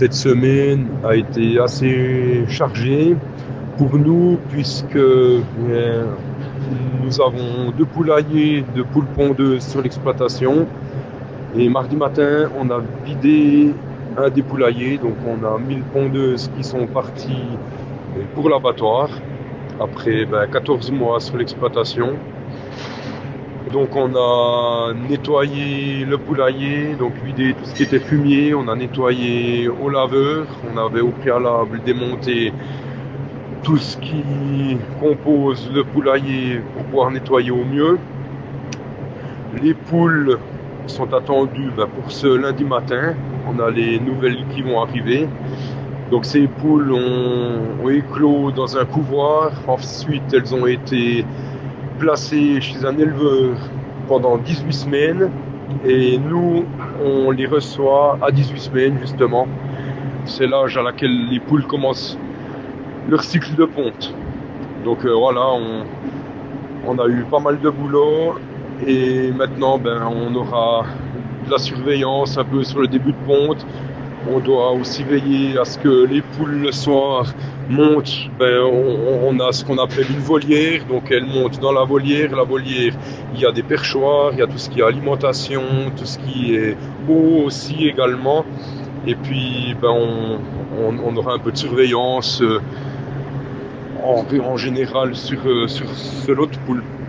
Cette semaine a été assez chargée pour nous puisque nous avons deux poulaillers de poules pondeuses sur l'exploitation. Et mardi matin, on a vidé un des poulaillers, donc on a 1000 pondeuses qui sont parties pour l'abattoir après 14 mois sur l'exploitation. Donc on a nettoyé le poulailler, donc vidé tout ce qui était fumier, on a nettoyé au laveur, on avait au préalable démonté tout ce qui compose le poulailler pour pouvoir nettoyer au mieux. Les poules sont attendues pour ce lundi matin, on a les nouvelles qui vont arriver. Donc ces poules ont éclos dans un couvoir, ensuite elles ont été placées chez un éleveur pendant 18 semaines et nous on les reçoit à 18 semaines justement. C'est l'âge à laquelle les poules commencent leur cycle de ponte. Donc voilà, on a eu pas mal de boulot et maintenant on aura de la surveillance un peu sur le début de ponte. On doit aussi veiller à ce que les poules le soir montent. On a ce qu'on appelle une volière, donc elles montent dans la volière. La volière, il y a des perchoirs, il y a tout ce qui est alimentation, tout ce qui est eau aussi également. Et puis on aura un peu de surveillance en général sur ce lot de poules.